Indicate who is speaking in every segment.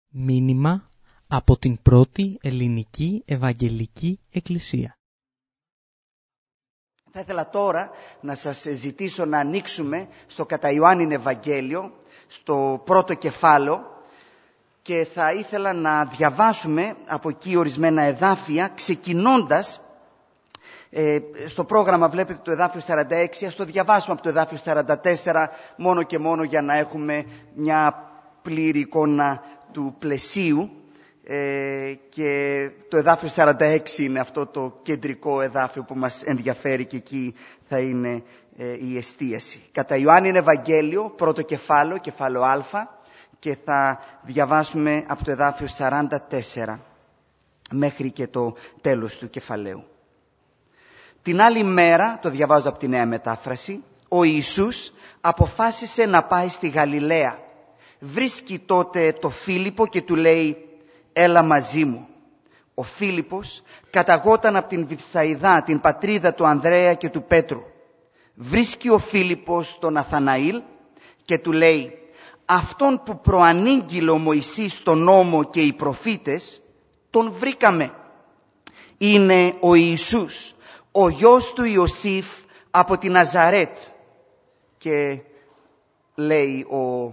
Speaker 1: Μήνυμα από την πρώτη ελληνική Ευαγγελική Εκκλησία.
Speaker 2: Θα ήθελα τώρα να σας ζητήσω να ανοίξουμε στο κατά Ιωάννην Ευαγγέλιο, στο πρώτο κεφάλαιο, και θα ήθελα να διαβάσουμε από εκεί ορισμένα εδάφια, ξεκινώντας στο πρόγραμμα βλέπετε το εδάφιο 46, ας το διαβάσουμε από το εδάφιο 44, μόνο και μόνο για να έχουμε μια πλήρη εικόνα του πλαισίου, και το εδάφιο 46 είναι αυτό το κεντρικό εδάφιο που μας ενδιαφέρει και εκεί θα είναι η εστίαση. Κατά Ιωάννην Ευαγγέλιο, πρώτο κεφάλαιο, κεφάλαιο Α, και θα διαβάσουμε από το εδάφιο 44 μέχρι και το τέλος του κεφαλαίου. Την άλλη μέρα, το διαβάζω από τη Νέα Μετάφραση, ο Ιησούς αποφάσισε να πάει στη Γαλιλαία. Βρίσκει τότε το Φίλιππο και του λέει «Έλα μαζί μου». Ο Φίλιππος καταγόταν από την Βηθσαϊδά, την πατρίδα του Ανδρέα και του Πέτρου. Βρίσκει ο Φίλιππος τον Ναθαναήλ και του λέει «Αυτόν που προανήγγειλε ο Μωυσής στον νόμο και οι προφήτες, τον βρήκαμε. Είναι ο Ιησούς, ο γιος του Ιωσήφ από τη Ναζαρέτ». Και λέει ο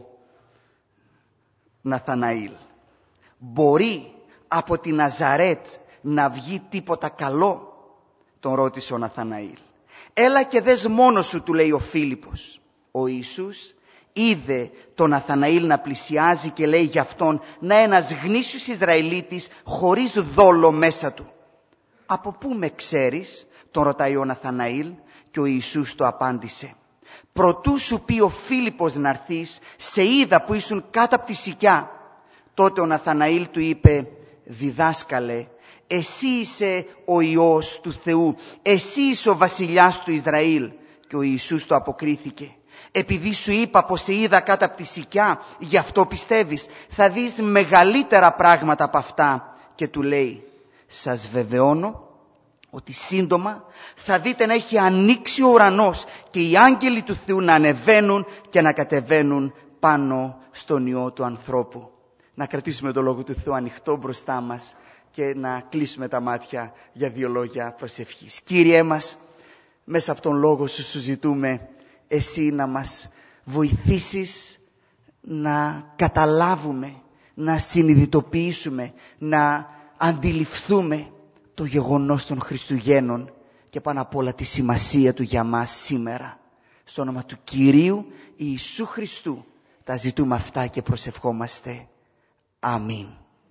Speaker 2: Ναθαναήλ, «Μπορεί από τη Ναζαρέτ να βγει τίποτα καλό?» Τον ρώτησε ο Ναθαναήλ. «Έλα και δες μόνος σου», του λέει ο Φίλιππος. Ο Ιησούς είδε τον Ναθαναήλ να πλησιάζει και λέει για αυτόν «Να ένας γνήσιος Ισραηλίτης χωρίς δόλο μέσα του». «Από πού με ξέρεις?» τον ρωτάει ο Ναθαναήλ, και ο Ιησούς το απάντησε «Προτού σου πει ο Φίλιππος να έρθεις, σε είδα που ήσουν κάτω από τη σικιά». Τότε ο Ναθαναήλ του είπε «Διδάσκαλε, εσύ είσαι ο Υιός του Θεού, εσύ είσαι ο βασιλιάς του Ισραήλ». Και ο Ιησούς το αποκρίθηκε «Επειδή σου είπα πως σε είδα κάτω από τη σικιά, γι' αυτό πιστεύεις? Θα δεις μεγαλύτερα πράγματα από αυτά». Και του λέει «Σας βεβαιώνω ότι σύντομα θα δείτε να έχει ανοίξει ο ουρανός και οι άγγελοι του Θεού να ανεβαίνουν και να κατεβαίνουν πάνω στον Υιό του ανθρώπου». Να κρατήσουμε το Λόγο του Θεού ανοιχτό μπροστά μας και να κλείσουμε τα μάτια για 2 λόγια προσευχής. Κύριέ μας, μέσα από τον Λόγο σου ζητούμε εσύ να μας βοηθήσεις να καταλάβουμε, να συνειδητοποιήσουμε, να αντιληφθούμε το γεγονός των Χριστουγέννων και πάνω απ' όλα τη σημασία του για μας σήμερα. Στο όνομα του Κυρίου Ιησού Χριστού τα ζητούμε αυτά και προσευχόμαστε. Αμήν.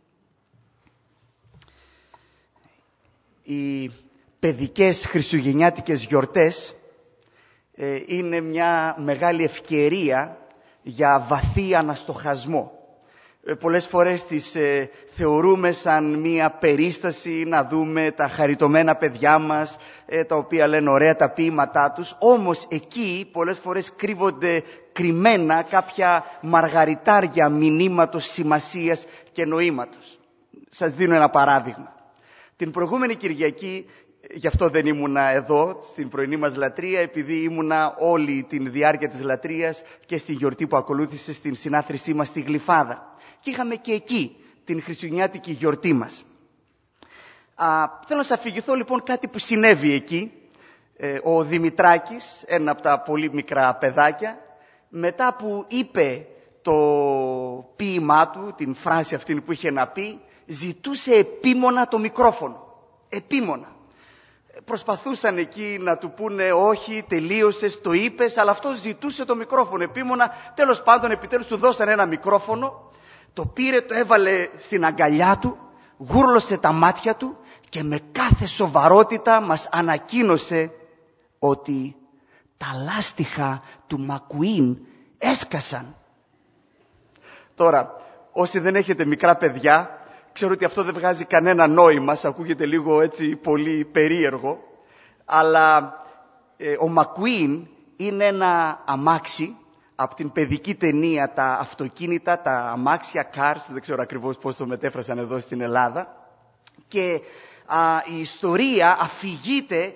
Speaker 2: Οι παιδικές χριστουγεννιάτικες γιορτές είναι μια μεγάλη ευκαιρία για βαθύ αναστοχασμό. Πολλές φορές τις θεωρούμε σαν μια περίσταση να δούμε τα χαριτωμένα παιδιά μας, τα οποία λένε ωραία τα ποίηματά τους. Όμως εκεί πολλές φορές κρύβονται κρυμμένα κάποια μαργαριτάρια μηνύματος σημασίας και νοήματος. Σας δίνω ένα παράδειγμα. Την προηγούμενη Κυριακή, γι' αυτό δεν ήμουνα εδώ στην πρωινή μας λατρεία, επειδή ήμουνα όλη την διάρκεια της λατρείας και στη γιορτή που ακολούθησε στην συνάθρησή μας στη Γλυφάδα. Και είχαμε και εκεί την χριστουγεννιάτικη γιορτή μας. Θέλω να σας αφηγηθώ λοιπόν κάτι που συνέβη εκεί. Ο Δημητράκης, ένα από τα πολύ μικρά παιδάκια, μετά που είπε το ποίημά του, την φράση αυτή που είχε να πει, ζητούσε επίμονα το μικρόφωνο. Επίμονα. Προσπαθούσαν εκεί να του πούνε όχι, τελείωσες, το είπες, αλλά αυτό ζητούσε το μικρόφωνο επίμονα. Τέλος πάντων, επιτέλους του δώσαν ένα μικρόφωνο, το πήρε, το έβαλε στην αγκαλιά του, γούρλωσε τα μάτια του και με κάθε σοβαρότητα μας ανακοίνωσε ότι τα λάστιχα του McQueen έσκασαν. Τώρα, όσοι δεν έχετε μικρά παιδιά, ξέρω ότι αυτό δεν βγάζει κανένα νόημα, σας ακούγεται λίγο έτσι πολύ περίεργο, αλλά ο McQueen είναι ένα αμάξι από την παιδική ταινία, τα αυτοκίνητα, τα αμάξια, cars, δεν ξέρω ακριβώς πώς το μετέφρασαν εδώ στην Ελλάδα, και η ιστορία αφηγείται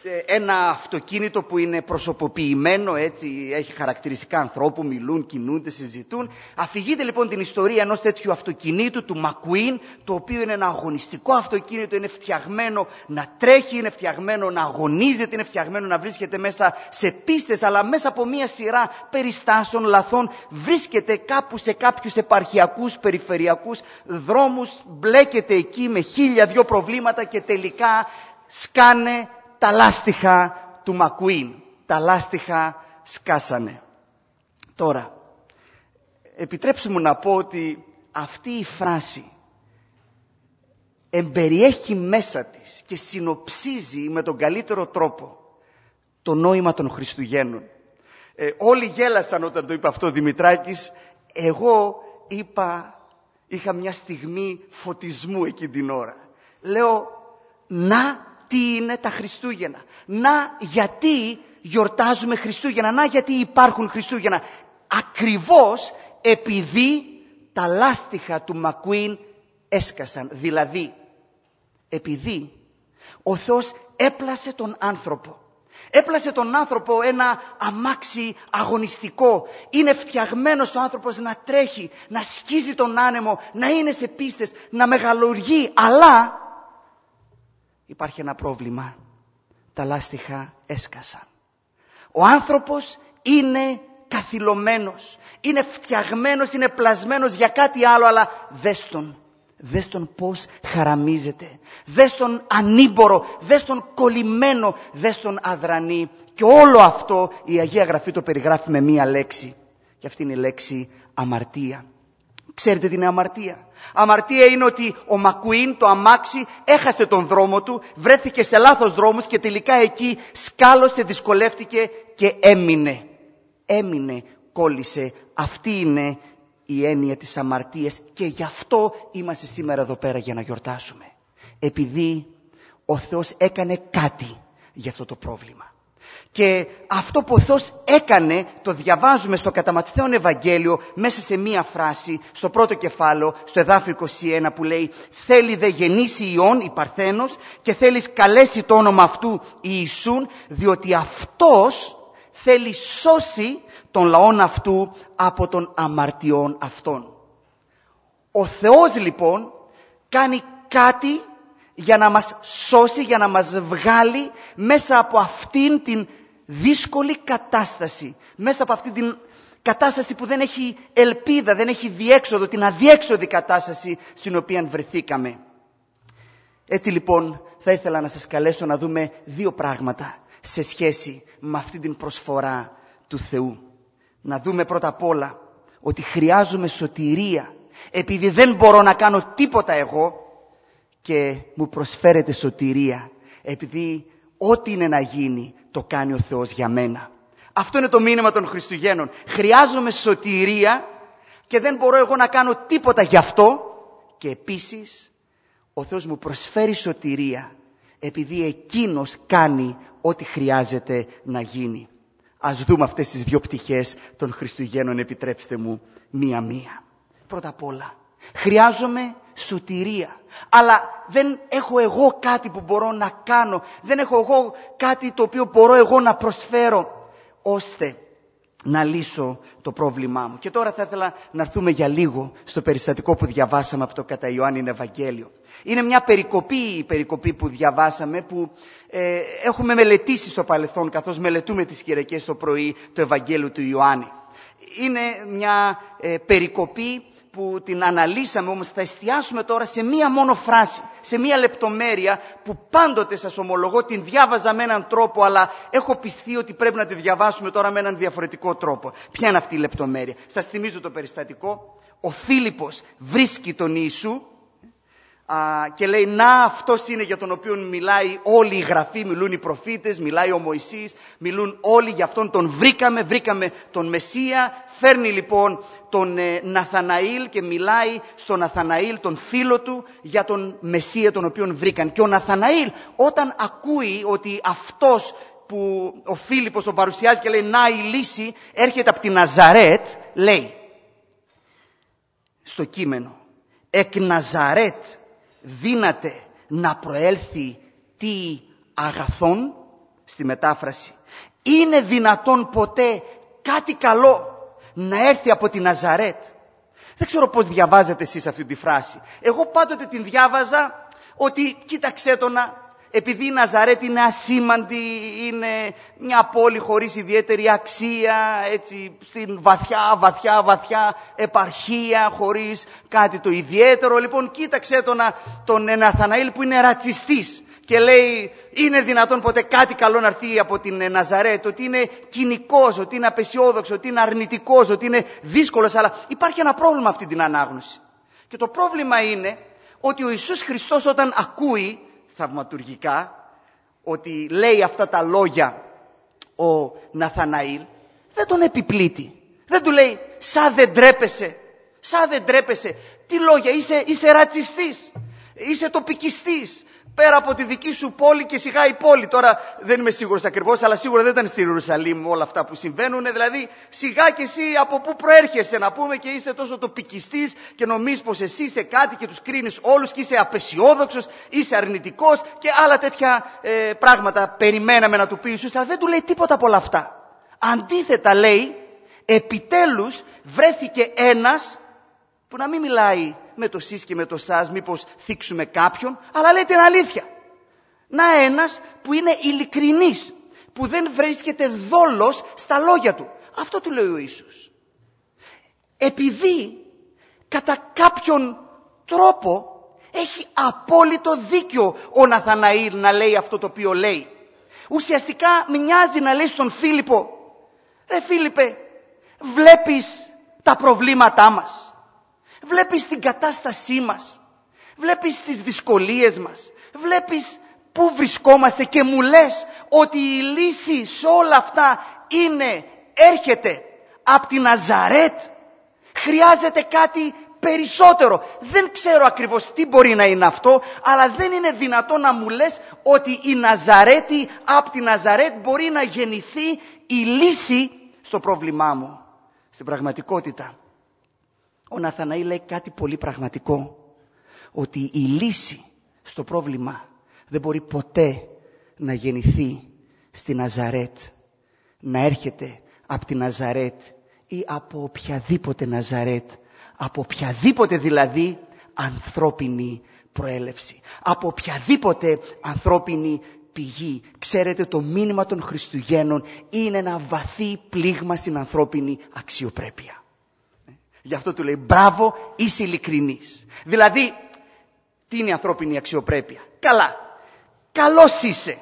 Speaker 2: ένα αυτοκίνητο που είναι προσωποποιημένο, έτσι, έχει χαρακτηριστικά ανθρώπου, μιλούν, κινούνται, συζητούν. Αφηγείται λοιπόν την ιστορία ενός τέτοιου αυτοκινήτου, του McQueen, το οποίο είναι ένα αγωνιστικό αυτοκίνητο, είναι φτιαγμένο να τρέχει, είναι φτιαγμένο να αγωνίζεται, είναι φτιαγμένο να βρίσκεται μέσα σε πίστες, αλλά μέσα από μια σειρά περιστάσεων, λαθών, βρίσκεται κάπου σε κάποιους επαρχιακούς, περιφερειακούς δρόμους, μπλέκεται εκεί με 1002 προβλήματα και τελικά σκάνε τα λάστιχα του McQueen. Τα λάστιχα σκάσανε. Τώρα, επιτρέψτε μου να πω ότι αυτή η φράση εμπεριέχει μέσα της και συνοψίζει με τον καλύτερο τρόπο το νόημα των Χριστουγέννων. Όλοι γέλασαν όταν το είπε αυτό ο Δημητράκης. Εγώ είχα μια στιγμή φωτισμού εκείνη την ώρα. Λέω, να τι είναι τα Χριστούγεννα. Να γιατί γιορτάζουμε Χριστούγεννα. Να γιατί υπάρχουν Χριστούγεννα. Ακριβώς επειδή τα λάστιχα του McQueen έσκασαν. Δηλαδή, επειδή ο Θεός έπλασε τον άνθρωπο. Έπλασε τον άνθρωπο ένα αμάξι αγωνιστικό. Είναι φτιαγμένος ο άνθρωπος να τρέχει, να σκίζει τον άνεμο, να είναι σε πίστες, να μεγαλουργεί. Αλλά υπάρχει ένα πρόβλημα. Τα λάστιχα έσκασαν. Ο άνθρωπος είναι καθυλωμένος, είναι φτιαγμένος, είναι πλασμένος για κάτι άλλο, αλλά δες τον πώς χαραμίζεται, δες τον ανήμπορο, δες τον κολλημένο, δες τον αδρανή. Και όλο αυτό η Αγία Γραφή το περιγράφει με μία λέξη. Και αυτή είναι η λέξη αμαρτία. Ξέρετε τι είναι αμαρτία? Αμαρτία είναι ότι ο McQueen, το αμάξι, έχασε τον δρόμο του, βρέθηκε σε λάθος δρόμους και τελικά εκεί σκάλωσε, δυσκολεύτηκε και έμεινε, κόλλησε. Αυτή είναι η έννοια της αμαρτίας και γι' αυτό είμαστε σήμερα εδώ πέρα για να γιορτάσουμε. Επειδή ο Θεός έκανε κάτι για αυτό το πρόβλημα. Και αυτό που ο Θεός έκανε το διαβάζουμε στο κατά Ματθαίον Ευαγγέλιο μέσα σε μία φράση, στο πρώτο κεφάλαιο, στο εδάφιο 21 που λέει «Θέλει δε γεννήσει Υιόν, η Παρθένος, και θέλεις καλέσει το όνομα αυτού Ιησούν, διότι αυτός θέλει σώσει τον λαόν αυτού από των αμαρτιών αυτών». Ο Θεός λοιπόν κάνει κάτι για να μας σώσει, για να μας βγάλει μέσα από αυτήν την δύσκολη κατάσταση, μέσα από αυτήν την κατάσταση που δεν έχει ελπίδα, δεν έχει διέξοδο, την αδιέξοδη κατάσταση στην οποία βρεθήκαμε. Έτσι λοιπόν θα ήθελα να σας καλέσω να δούμε δύο πράγματα σε σχέση με αυτή την προσφορά του Θεού. Να δούμε πρώτα απ' όλα ότι χρειάζομαι σωτηρία επειδή δεν μπορώ να κάνω τίποτα εγώ και μου προσφέρεται σωτηρία επειδή ό,τι είναι να γίνει το κάνει ο Θεός για μένα. Αυτό είναι το μήνυμα των Χριστουγέννων. Χρειάζομαι σωτηρία και δεν μπορώ εγώ να κάνω τίποτα γι' αυτό και επίσης ο Θεός μου προσφέρει σωτηρία επειδή Εκείνος κάνει ό,τι χρειάζεται να γίνει. Ας δούμε αυτές τις δύο πτυχές των Χριστουγέννων, επιτρέψτε μου μία-μία. Πρώτα απ' όλα, χρειάζομαι σωτηρία. Αλλά δεν έχω εγώ κάτι που μπορώ να κάνω. Δεν έχω εγώ κάτι το οποίο μπορώ εγώ να προσφέρω ώστε να λύσω το πρόβλημά μου. Και τώρα θα ήθελα να έρθουμε για λίγο στο περιστατικό που διαβάσαμε από το κατά Ιωάννη Ευαγγέλιο. Είναι μια περικοπή που διαβάσαμε που έχουμε μελετήσει στο παρελθόν καθώς μελετούμε τις Κυριακές το πρωί το Ευαγγέλιο του Ιωάννη. Είναι μια περικοπή που την αναλύσαμε, όμως θα εστιάσουμε τώρα σε μία μόνο φράση, σε μία λεπτομέρεια που πάντοτε σας ομολογώ την διάβαζα με έναν τρόπο, αλλά έχω πιστεί ότι πρέπει να τη διαβάσουμε τώρα με έναν διαφορετικό τρόπο. Ποια είναι αυτή η λεπτομέρεια? Σας θυμίζω το περιστατικό. Ο Φίλιππος βρίσκει τον Ιησού και λέει να αυτός είναι για τον οποίο μιλάει όλη η Γραφή, μιλούν οι προφήτες, μιλάει ο Μωυσής, μιλούν όλοι για αυτόν, τον βρήκαμε τον Μεσσία. Φέρνει λοιπόν τον Ναθαναήλ και μιλάει στον Ναθαναήλ, τον φίλο του, για τον Μεσσία τον οποίον βρήκαν. Και ο Ναθαναήλ όταν ακούει ότι αυτός που ο Φίλιππος τον παρουσιάζει και λέει να η λύση έρχεται από τη Ναζαρέτ, λέει στο κείμενο εκ Ναζαρέτ δύναται να προέλθει τι αγαθόν? στη μετάφραση. Είναι δυνατόν ποτέ κάτι καλό να έρθει από τη Ναζαρέτ? Δεν ξέρω πώς διαβάζετε εσείς αυτή τη φράση. Εγώ πάντοτε την διάβαζα ότι κοίταξέ το επειδή η Ναζαρέτ είναι ασήμαντη, είναι μια πόλη χωρίς ιδιαίτερη αξία, έτσι, στην βαθιά επαρχία, χωρίς κάτι το ιδιαίτερο. Λοιπόν, κοίταξε τον Ναθαναήλ που είναι ρατσιστής και λέει, είναι δυνατόν ποτέ κάτι καλό να έρθει από την Ναζαρέτ, ότι είναι κοινικός, ότι είναι απεσιόδοξος, ότι είναι αρνητικός, ότι είναι δύσκολος, αλλά υπάρχει ένα πρόβλημα αυτή την ανάγνωση. Και το πρόβλημα είναι ότι ο Ιησούς Χριστός όταν ακούει θαυματουργικά ότι λέει αυτά τα λόγια ο Ναθαναήλ, δεν τον επιπλήττει. Δεν του λέει, σαν δεν τρέπεσαι, τι λόγια, είσαι ρατσιστής, είσαι τοπικιστής, πέρα από τη δική σου πόλη και σιγά η πόλη. Τώρα δεν είμαι σίγουρος ακριβώς, αλλά σίγουρα δεν ήταν στη Ιερουσαλήμ όλα αυτά που συμβαίνουν. Δηλαδή σιγά και εσύ από πού προέρχεσαι να πούμε και είσαι τόσο τοπικιστής και νομίζεις πως εσύ είσαι κάτι και τους κρίνεις όλους και είσαι απεσιόδοξος, είσαι αρνητικός και άλλα τέτοια πράγματα περιμέναμε να του πει Ιησούς, αλλά δεν του λέει τίποτα από όλα αυτά. Αντίθετα λέει, επιτέλους βρέθηκε ένας που να μην μιλάει με το σεις και με το σας, μήπως θίξουμε κάποιον, αλλά λέει την αλήθεια. Να ένας που είναι ειλικρινής, που δεν βρίσκεται δόλος στα λόγια του. Αυτό του λέει ο Ιησούς. Επειδή κατά κάποιον τρόπο έχει απόλυτο δίκιο ο Ναθαναήλ να λέει αυτό το οποίο λέει. Ουσιαστικά μοιάζει να λέει στον Φίλιππο, ρε Φίλιππε, βλέπεις τα προβλήματά μας. Βλέπεις την κατάστασή μας, βλέπεις τις δυσκολίες μας, βλέπεις πού βρισκόμαστε και μου λες ότι η λύση σε όλα αυτά έρχεται από τη Ναζαρέτ. Χρειάζεται κάτι περισσότερο. Δεν ξέρω ακριβώς τι μπορεί να είναι αυτό, αλλά δεν είναι δυνατό να μου λες ότι η Ναζαρέτη, από τη Ναζαρέτ μπορεί να γεννηθεί η λύση στο πρόβλημά μου. Στην πραγματικότητα, ο Ναθαναήλ λέει κάτι πολύ πραγματικό, ότι η λύση στο πρόβλημα δεν μπορεί ποτέ να γεννηθεί στη Ναζαρέτ, να έρχεται από τη Ναζαρέτ ή από οποιαδήποτε Ναζαρέτ, από οποιαδήποτε δηλαδή ανθρώπινη προέλευση, από οποιαδήποτε ανθρώπινη πηγή. Ξέρετε, το μήνυμα των Χριστουγέννων είναι ένα βαθύ πλήγμα στην ανθρώπινη αξιοπρέπεια. Γι' αυτό του λέει, μπράβο, είσαι ειλικρινής. Δηλαδή, τι είναι η ανθρώπινη αξιοπρέπεια? Καλά, καλός είσαι.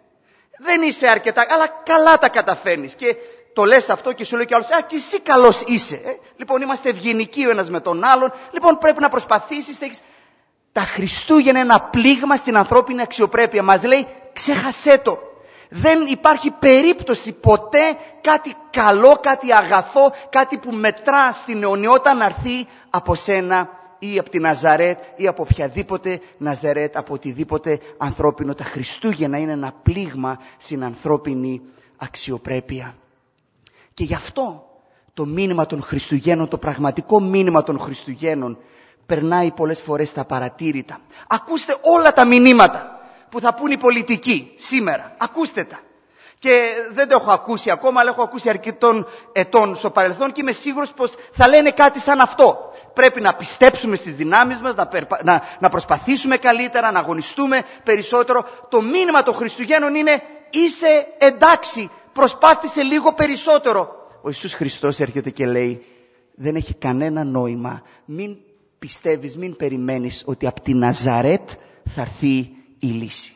Speaker 2: Δεν είσαι αρκετά, αλλά καλά τα καταφέρνεις. Και το λες αυτό και σου λέει κι άλλος, και εσύ καλός είσαι. Λοιπόν, είμαστε ευγενικοί ο ένας με τον άλλον. Λοιπόν, πρέπει να προσπαθήσεις. Τα Χριστούγεννα είναι ένα πλήγμα στην ανθρώπινη αξιοπρέπεια. Μας λέει, ξέχασέ το. Δεν υπάρχει περίπτωση ποτέ κάτι καλό, κάτι αγαθό, κάτι που μετρά στην αιωνιότητα να έρθει από σένα ή από τη Ναζαρέτ ή από οποιαδήποτε Ναζαρέτ, από οτιδήποτε ανθρώπινο. Τα Χριστούγεννα είναι ένα πλήγμα στην ανθρώπινη αξιοπρέπεια. Και γι' αυτό το μήνυμα των Χριστουγέννων, το πραγματικό μήνυμα των Χριστουγέννων, περνάει πολλές φορές στα παρατήρητα. Ακούστε όλα τα μηνύματα που θα πούν οι πολιτικοί σήμερα. Ακούστε τα. Και δεν το έχω ακούσει ακόμα, αλλά έχω ακούσει αρκετών ετών στο παρελθόν και είμαι σίγουρος πως θα λένε κάτι σαν αυτό. Πρέπει να πιστέψουμε στις δυνάμεις μας, να προσπαθήσουμε καλύτερα, να αγωνιστούμε περισσότερο. Το μήνυμα των Χριστουγέννων είναι, είσαι εντάξει, προσπάθησε λίγο περισσότερο. Ο Ιησούς Χριστός έρχεται και λέει, δεν έχει κανένα νόημα, μην πιστεύεις, μην περιμένεις ότι από τη Ναζαρέτ θα έρθει η λύση.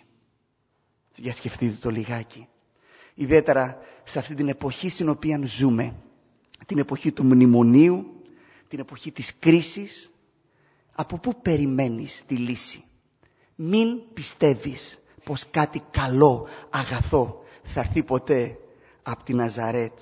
Speaker 2: Για σκεφτείτε το λιγάκι. Ιδιαίτερα σε αυτή την εποχή στην οποία ζούμε, την εποχή του μνημονίου, την εποχή της κρίσης, από πού περιμένεις τη λύση? Μην πιστεύεις πως κάτι καλό, αγαθό θα έρθει ποτέ από τη Ναζαρέτ.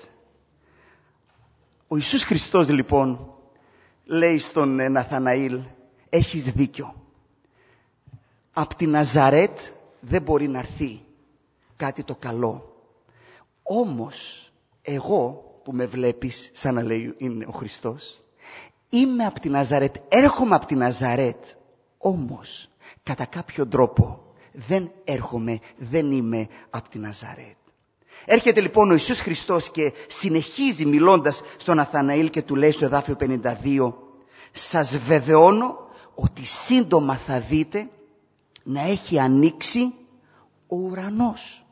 Speaker 2: Ο Ιησούς Χριστός λοιπόν λέει στον Ναθαναήλ, έχεις δίκιο. Από τη Ναζαρέτ δεν μπορεί να έρθει κάτι το καλό. Όμως εγώ που με βλέπεις, σαν να λέει είναι ο Χριστός, είμαι από τη Ναζαρέτ, έρχομαι από τη Ναζαρέτ, όμως κατά κάποιο τρόπο δεν έρχομαι, δεν είμαι από τη Ναζαρέτ. Έρχεται λοιπόν ο Ιησούς Χριστός και συνεχίζει μιλώντας στον Ναθαναήλ και του λέει στο εδάφιο 52, σας βεβαιώνω ότι σύντομα θα δείτε να έχει ανοίξει ο ουρανός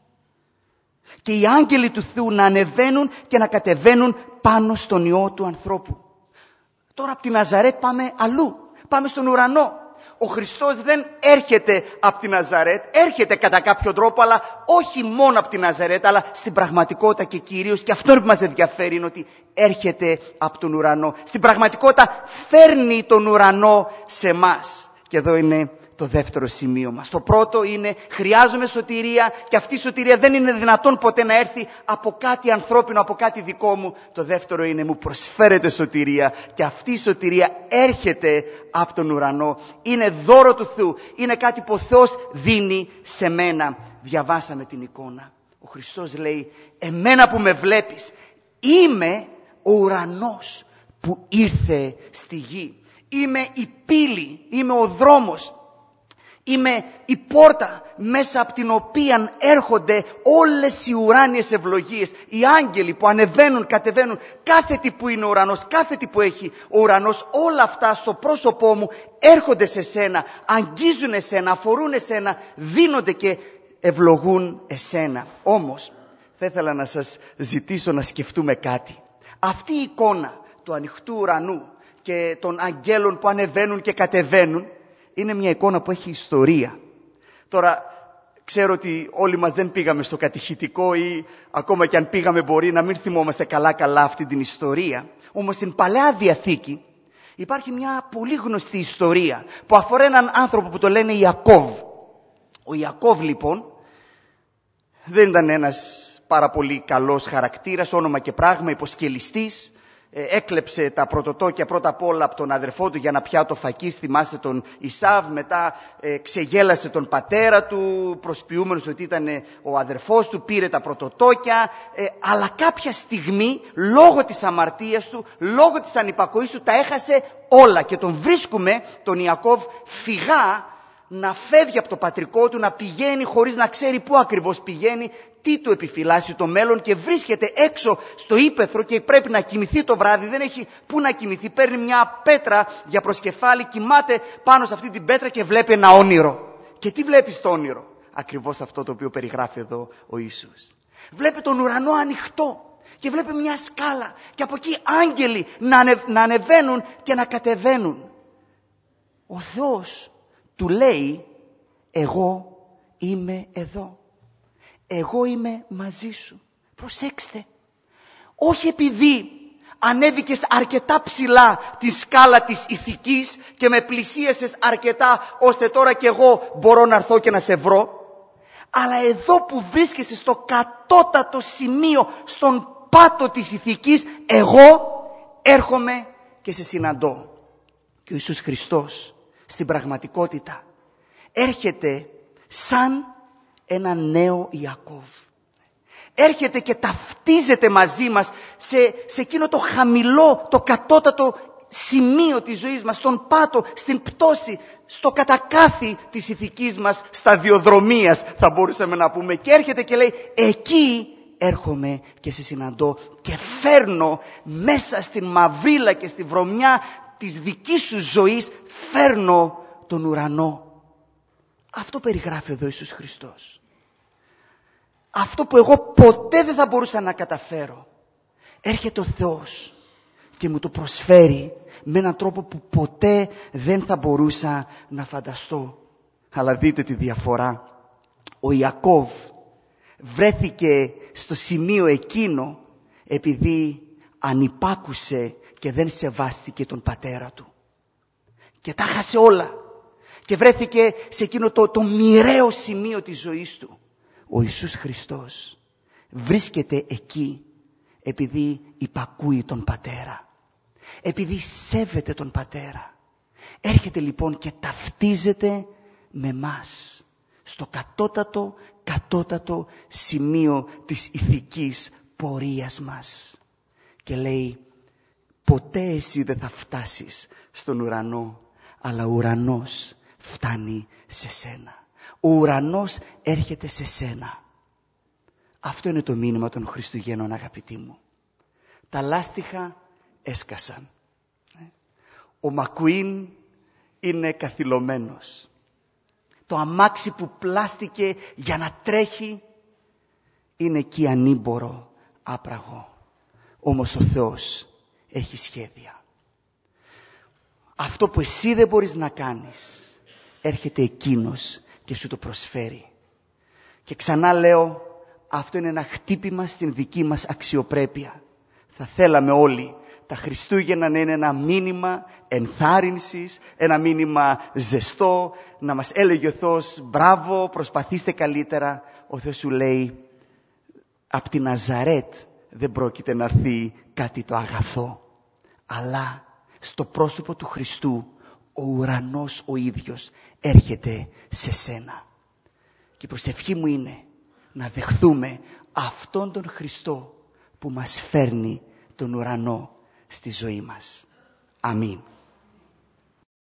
Speaker 2: και οι άγγελοι του Θεού να ανεβαίνουν και να κατεβαίνουν πάνω στον Υιό του ανθρώπου. Τώρα από τη Ναζαρέτ πάμε αλλού, πάμε στον ουρανό. Ο Χριστός δεν έρχεται από τη Ναζαρέτ, έρχεται κατά κάποιο τρόπο, αλλά όχι μόνο από τη Ναζαρέτ, αλλά στην πραγματικότητα και κυρίως, και αυτό που μας ενδιαφέρει είναι ότι έρχεται από τον ουρανό. Στην πραγματικότητα φέρνει τον ουρανό σε εμάς. Και εδώ είναι το δεύτερο σημείο μας. Το πρώτο είναι χρειάζομαι σωτηρία και αυτή η σωτηρία δεν είναι δυνατόν ποτέ να έρθει από κάτι ανθρώπινο, από κάτι δικό μου. Το δεύτερο είναι μου προσφέρεται σωτηρία και αυτή η σωτηρία έρχεται από τον ουρανό. Είναι δώρο του Θεού. Είναι κάτι που ο Θεός δίνει σε μένα. Διαβάσαμε την εικόνα. Ο Χριστός λέει εμένα που με βλέπεις είμαι ο ουρανός που ήρθε στη γη. Είμαι η πύλη, είμαι ο δρόμος. Είμαι η πόρτα μέσα από την οποία έρχονται όλες οι ουράνιες ευλογίες. Οι άγγελοι που ανεβαίνουν, κατεβαίνουν, κάθε τι που είναι ο ουρανός, κάθε τι που έχει ο ουρανός, όλα αυτά στο πρόσωπό μου έρχονται σε σένα, αγγίζουν εσένα, αφορούν εσένα, δίνονται και ευλογούν εσένα. Όμως θα ήθελα να σας ζητήσω να σκεφτούμε κάτι. Αυτή η εικόνα του ανοιχτού ουρανού και των αγγέλων που ανεβαίνουν και κατεβαίνουν είναι μια εικόνα που έχει ιστορία. Τώρα, ξέρω ότι όλοι μας δεν πήγαμε στο κατηχητικό ή ακόμα και αν πήγαμε μπορεί να μην θυμόμαστε καλά αυτή την ιστορία. Όμως στην Παλαιά Διαθήκη υπάρχει μια πολύ γνωστή ιστορία που αφορά έναν άνθρωπο που το λένε Ιακώβ. Ο Ιακώβ λοιπόν δεν ήταν ένας πάρα πολύ καλός χαρακτήρας, όνομα και πράγμα, υποσκελιστής. Έκλεψε τα πρωτοτόκια πρώτα απ' όλα από τον αδερφό του για να πιάσει το φακί, θυμάστε τον Ισάβ, μετά ξεγέλασε τον πατέρα του προσποιούμενος ότι ήταν ο αδερφός του, πήρε τα πρωτοτόκια, αλλά κάποια στιγμή λόγω της αμαρτίας του, λόγω της ανυπακοής του τα έχασε όλα και τον βρίσκουμε τον Ιακώβ φυγά να φεύγει από το πατρικό του, να πηγαίνει χωρίς να ξέρει πού ακριβώς πηγαίνει, τι του επιφυλάσσει το μέλλον και βρίσκεται έξω στο ύπαιθρο και πρέπει να κοιμηθεί το βράδυ, δεν έχει πού να κοιμηθεί, παίρνει μια πέτρα για προσκεφάλι, κοιμάται πάνω σε αυτή την πέτρα και βλέπει ένα όνειρο. Και τι βλέπει στο όνειρο? Ακριβώς αυτό το οποίο περιγράφει εδώ ο Ιησούς. Βλέπει τον ουρανό ανοιχτό και βλέπει μια σκάλα και από εκεί άγγελοι να ανεβαίνουν και να κατεβαίνουν. Ο Θεός του λέει εγώ είμαι εδώ. Εγώ είμαι μαζί σου. Προσέξτε. Όχι επειδή ανέβηκες αρκετά ψηλά τη σκάλα της ηθικής και με πλησίασες αρκετά ώστε τώρα και εγώ μπορώ να έρθω και να σε βρω. Αλλά εδώ που βρίσκεσαι στο κατώτατο σημείο, στον πάτο της ηθικής, εγώ έρχομαι και σε συναντώ. Και ο Ιησούς Χριστός στην πραγματικότητα έρχεται σαν ένα νέο Ιακώβ. Έρχεται και ταυτίζεται μαζί μας σε εκείνο το χαμηλό, το κατώτατο σημείο της ζωής μας, στον πάτο, στην πτώση, στο κατακάθι της ηθικής μας σταδιοδρομίας θα μπορούσαμε να πούμε. Και έρχεται και λέει εκεί έρχομαι και σε συναντώ και φέρνω μέσα στην μαυρίλα και στη βρωμιά της δικής σου ζωής, φέρνω τον ουρανό. Αυτό περιγράφει εδώ ο Ιησούς Χριστός. Αυτό που εγώ ποτέ δεν θα μπορούσα να καταφέρω. Έρχεται ο Θεός και μου το προσφέρει με έναν τρόπο που ποτέ δεν θα μπορούσα να φανταστώ. Αλλά δείτε τη διαφορά. Ο Ιακώβ βρέθηκε στο σημείο εκείνο επειδή ανυπάκουσε και δεν σεβάστηκε τον πατέρα του. Και τα χάσε όλα. Και βρέθηκε σε εκείνο το μοιραίο σημείο της ζωής του. Ο Ιησούς Χριστός βρίσκεται εκεί επειδή υπακούει τον πατέρα. Επειδή σέβεται τον πατέρα. Έρχεται λοιπόν και ταυτίζεται με μας. Στο κατώτατο σημείο της ηθικής πορείας μας. Και λέει ποτέ εσύ δεν θα φτάσεις στον ουρανό, αλλά ο ουρανός φτάνει σε σένα. Ο ουρανός έρχεται σε σένα. Αυτό είναι το μήνυμα των Χριστουγέννων, αγαπητοί μου. Τα λάστιχα έσκασαν. Ο Μακουίν είναι καθυλωμένος. Το αμάξι που πλάστηκε για να τρέχει είναι εκεί ανήμπορο, άπραγο. Όμως ο Θεός έχει σχέδια. Αυτό που εσύ δεν μπορείς να κάνεις, έρχεται Εκείνος και σου το προσφέρει. Και ξανά λέω, αυτό είναι ένα χτύπημα στην δική μας αξιοπρέπεια. Θα θέλαμε όλοι τα Χριστούγεννα να είναι ένα μήνυμα ενθάρρυνσης, ένα μήνυμα ζεστό, να μας έλεγε ο Θεός, μπράβο, προσπαθήστε καλύτερα. Ο Θεός σου λέει, απ' τη Ναζαρέτ δεν πρόκειται να έρθει κάτι το αγαθό, αλλά στο πρόσωπο του Χριστού ο ουρανός ο ίδιος έρχεται σε σένα. Και η προσευχή μου είναι να δεχθούμε αυτόν τον Χριστό που μας φέρνει τον ουρανό στη ζωή μας. Αμήν.